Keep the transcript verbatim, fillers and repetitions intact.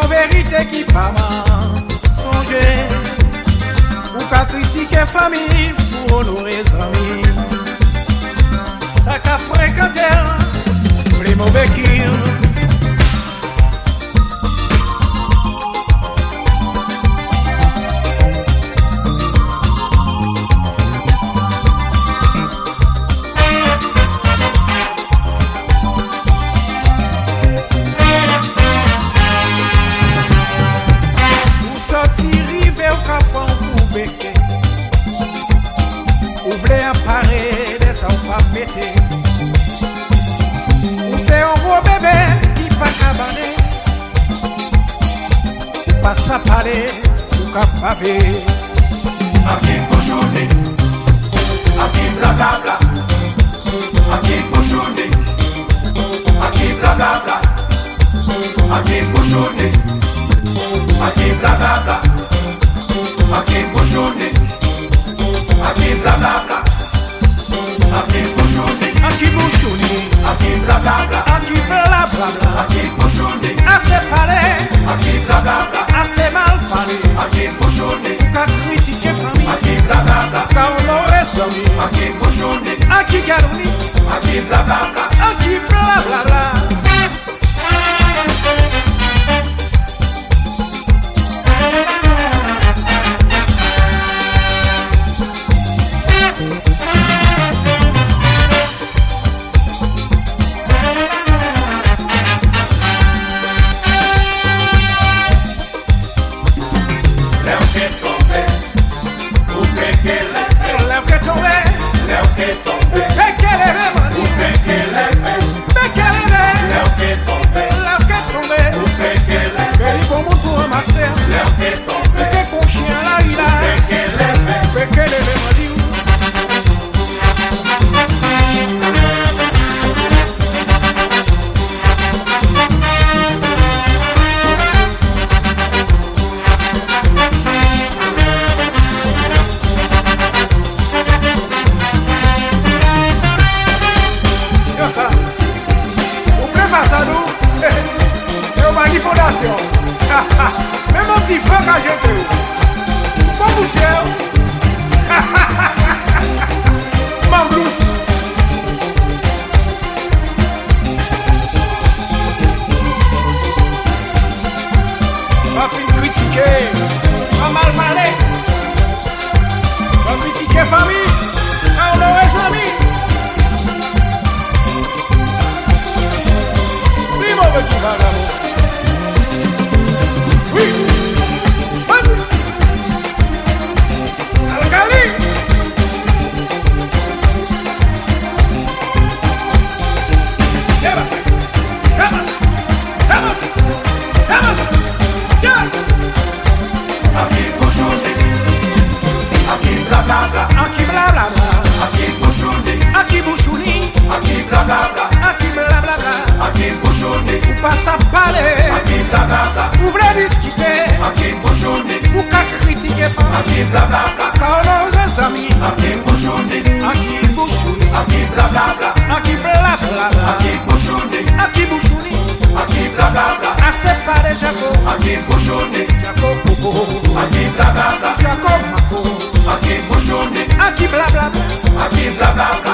en vérité qui pas songer. Ou qu'à critiquer famille pour honorer amis. Ça qu'a fréquenté les mauvais kills. Ouvrez un pareil de ça ou pas péter. Ou c'est un gros bébé qui pas cabané. Ou pas ça parler ou qu'à pavé. Aquí cochonné, aquí blablabla. Aquí cochonné, aquí blablabla. Aquí cochonné, aquí blablabla. Aquí cochonné. Aquí bla bla bla, aquí cochonné, aquí bouchonné, aquí bla bla bla, aquí bla bla bla, aquí cochonné, assez parler, aquí bla bla bla, assez mal parler, aquí cochonné, qu'à critiquer famille, aquí bla bla bla, qu'à honorer amis, aquí cochonné, aquí garouni, aquí bla bla bla, aquí bla bla bla. Même un petit frère quand j'ai fait. Bon poussière. Mamblous. Pas fin critiquer. Pas mal parler. Pas critiquer famille. On aurait amis. Plus mauvais qui va là-haut. Oui. Alcali. aquí cochonné, aquí bla bla bla, Aquí bla bla bla, aquí cochonné, aquí bouchouni, aquí bla bla bla, aquí bla bla bla, aquí cochonné, ou pas à parler, aquí bla bla bla, ou voulez discuter, aquí cochonné, ou qu'à critiquer famille, aquí bla bla bla, car nos amis, aquí cochonné, aquí bouchouni, aquí bla bla bla, aquí bla bla bla, aquí cochonné, aquí bouchouni, aquí bla bla bla, assez parler Jacob, aquí cochonné, Jacob Coco, aquí bla bla bla, Jacob Mako, aquí cochonné, aquí bla bla bla, aquí bla bla bla.